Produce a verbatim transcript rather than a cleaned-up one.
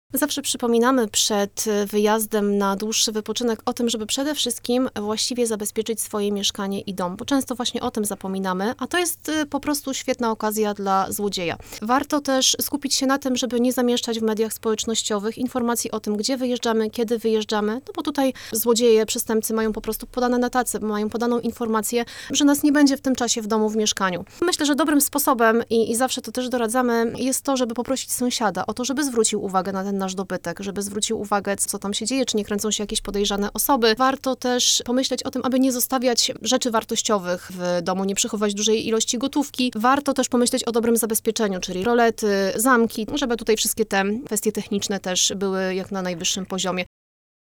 Zawsze przypominamy przed wyjazdem na dłuższy wypoczynek o tym, żeby przede wszystkim właściwie zabezpieczyć swoje mieszkanie i dom, bo często właśnie o tym zapominamy, a to jest po prostu świetna okazja dla złodzieja. Warto też skupić się na tym, żeby nie zamieszczać w mediach społecznościowych informacji o tym, gdzie wyjeżdżamy, kiedy wyjeżdżamy, no bo tutaj złodzieje, przestępcy mają po prostu podane na tacy, mają podaną informację, że nas nie będzie w tym czasie w domu, w mieszkaniu. Myślę, że dobrym sposobem i, i zawsze to też doradzamy, jest to, żeby poprosić sąsiada o to, żeby zwrócił uwagę na ten nasz dobytek, żeby zwrócił uwagę, co tam się dzieje, czy nie kręcą się jakieś podejrzane osoby. Warto też pomyśleć o tym, aby nie zostawiać rzeczy wartościowych w domu, nie przechowywać dużej ilości gotówki. Warto też pomyśleć o dobrym zabezpieczeniu, czyli rolety, zamki, żeby tutaj wszystkie te kwestie techniczne też były jak na najwyższym poziomie.